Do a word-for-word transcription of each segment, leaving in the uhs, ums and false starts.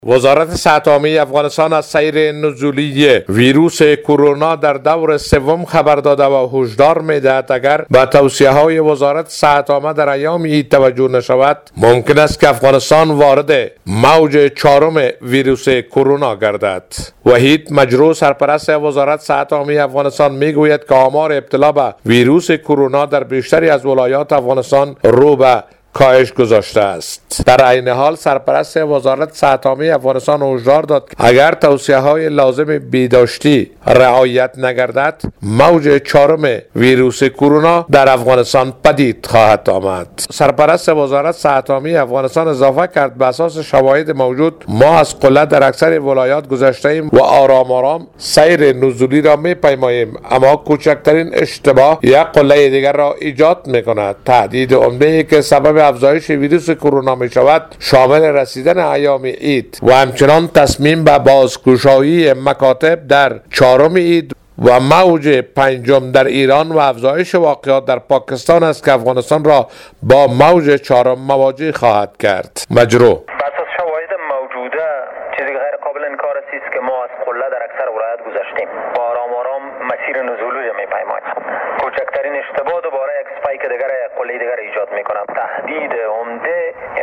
وزارت صحت عامه افغانستان از سیر نزولی ویروس کرونا در دور سوم خبر داده و هشدار می‌دهد اگر به توصیه‌های وزارت صحت عامه در ایام عید توجه نشود ممکن است که افغانستان وارد موج چهارم ویروس کرونا گردد. وحید مجروح سرپرست وزارت صحت عامه افغانستان میگوید که آمار ابتلا به ویروس کرونا در بیشتری از ولایات افغانستان رو به کاهش گذاشته است. در عین حال سرپرست وزارت صحت عامه افغانستان هشدار داد اگر توصیه‌های لازم بهداشتی رعایت نگردد موج چهارم ویروس کرونا در افغانستان پدید خواهد آمد. سرپرست وزارت صحت عامه افغانستان اضافه کرد به اساس شواهد موجود ما از قله در اکثر ولایات گذشته ایم و آرام آرام سیر نزولی را می‌پیماییم، اما کوچکترین اشتباه یک قله دیگر را ایجاد می‌کند. تهدید عمده‌ای که سبب افزایش ویروس کرونا می شود شامل رسیدن ایام عید و همچنان تصمیم به بازگشایی مکاتب در چهارم عید و موج پنجم در ایران و افزایش واقعات در پاکستان است که افغانستان را با موج چهارم مواجه خواهد کرد. مجروح بس از شواهد موجوده چیزی غیر قابل انکار است که ما از قله در اکثر ولایات گذشتیم با آرام آرام مسیر نزولی را می‌پیماییم. کوچکترین اشتباه دوباره یک اسپایک دیگر قله دیگر ایجاد می‌کنه. تهدید عمده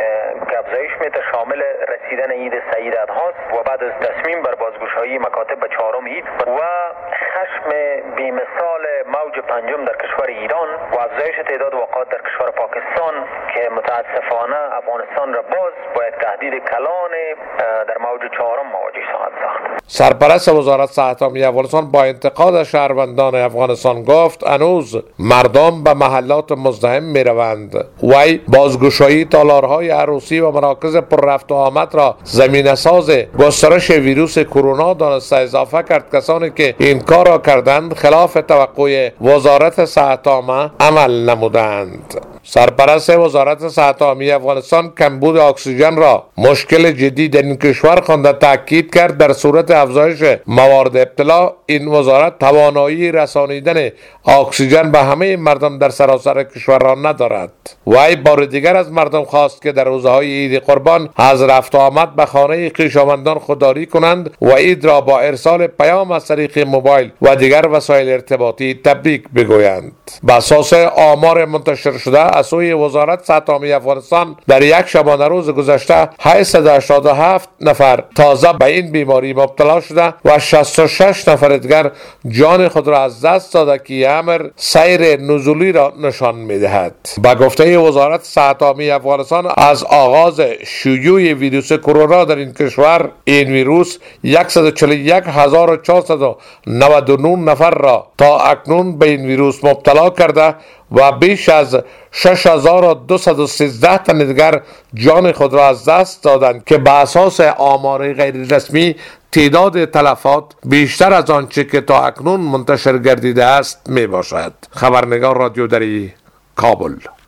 که افزایش می‌ده شامل رسیدن عید سعید هاست و بعد از تصمیم بر بازگشایی مکاتب به چهارم عید و خشم بی‌مثال موج پنجم در کشور ایران و افزایش تعداد واقعات در کشور پاکستان که متاسفانه افغانستان را باز با یک تهدید کلان در موج چهارم مواجه خواهد ساخت. سرپرست وزارت صحت عامه افغانستان با انتقاد شهروندان افغانستان گفت هنوز مردم به محلات مزدحم می‌روند. وی بازگشایی تالارهای عروسی و مراکز پر رفت و آمد را زمینه ساز گسترش ویروس کرونا دانسته. اضافه کرد کسانی که این کار را کردند خلاف توقع وزارت صحت عامه عمل نمودند. سرپرست وزارت صحت عامه افغانستان کمبود اکسیژن را مشکل جدی در این کشور خوانده. تاکید کرد در صورت افزایش موارد ابتلا این وزارت توانایی رسانیدن اکسیژن به همه مردم در سراسر کشور را ندارد. وی بار دیگر از مردم خواست که در روزهای عید قربان از رفت و آمد به خانه خویشاوندان خودداری کنند و عید را با ارسال پیام از طریق موبایل و دیگر وسایل ارتباطی تبریک بگویند. به اساس آمار منتشر شده از سوی وزارت صحت عامه افغانستان در یک شبانه روز گذشته هشتصد و هشتاد و هفت نفر تازه به این بیماری مبتلا شده و شصت و شش نفر دیگر جان خود را از دست داده که امر سیر نزولی را نشان می‌دهد. به گفته وزارت صحت عامه افغانستان از آغاز شیوع ویروس کرونا در این کشور این ویروس صد و چهل و یک هزار و چهارصد و نود و نه نفر را تا اکنون به این ویروس مبتلا کرده و بیش از شش هزار و دویست و سیزده تن دیگر جان خود را از دست دادند که به اساس آمار غیر رسمی تعداد تلفات بیشتر از آنچه که تا اکنون منتشر گردیده است می باشد. خبرنگار رادیو دری کابل.